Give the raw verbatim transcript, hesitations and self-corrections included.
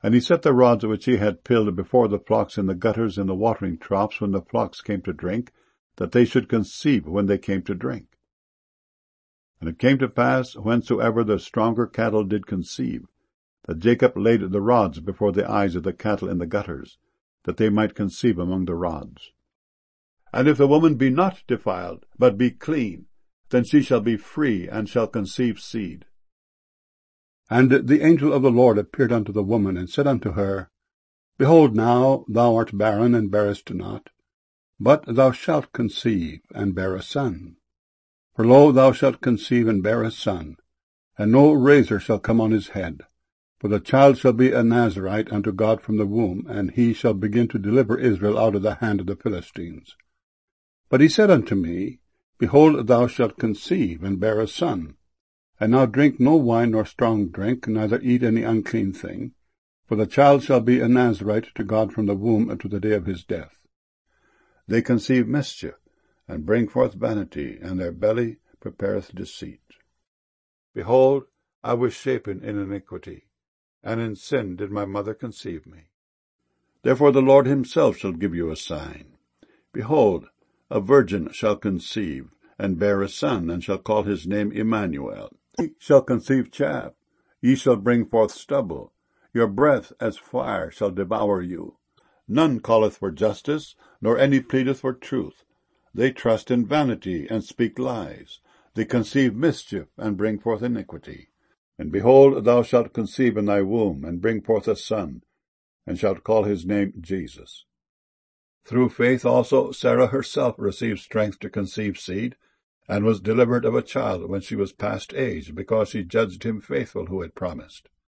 And he set the rods which he had pilled before the flocks in the gutters in the watering troughs when the flocks came to drink, that they should conceive when they came to drink. And it came to pass, whensoever the stronger cattle did conceive, that Jacob laid the rods before the eyes of the cattle in the gutters, that they might conceive among the rods. And if the woman be not defiled, but be clean, then she shall be free, and shall conceive seed. And the angel of the Lord appeared unto the woman, and said unto her, Behold, now thou art barren, and bearest not, but thou shalt conceive, and bear a son. For lo, thou shalt conceive, and bear a son, and no razor shall come on his head. For the child shall be a Nazarite unto God from the womb, and he shall begin to deliver Israel out of the hand of the Philistines. But he said unto me, Behold, thou shalt conceive, and bear a son. And now drink no wine nor strong drink, neither eat any unclean thing, for the child shall be a Nazarite to God from the womb unto the day of his death. They conceive mischief, and bring forth vanity, and their belly prepareth deceit. Behold, I was shapen in iniquity, and in sin did my mother conceive me. Therefore the Lord himself shall give you a sign. Behold, a virgin shall conceive, and bear a son, and shall call his name Emmanuel. He shall conceive chaff, ye shall bring forth stubble. Your breath as fire shall devour you. None calleth for justice, nor any pleadeth for truth. They trust in vanity, and speak lies. They conceive mischief, and bring forth iniquity. And behold, thou shalt conceive in thy womb, and bring forth a son, and shalt call his name Jesus. Through faith also Sarah herself received strength to conceive seed, and was delivered of a child when she was past age, because she judged him faithful who had promised.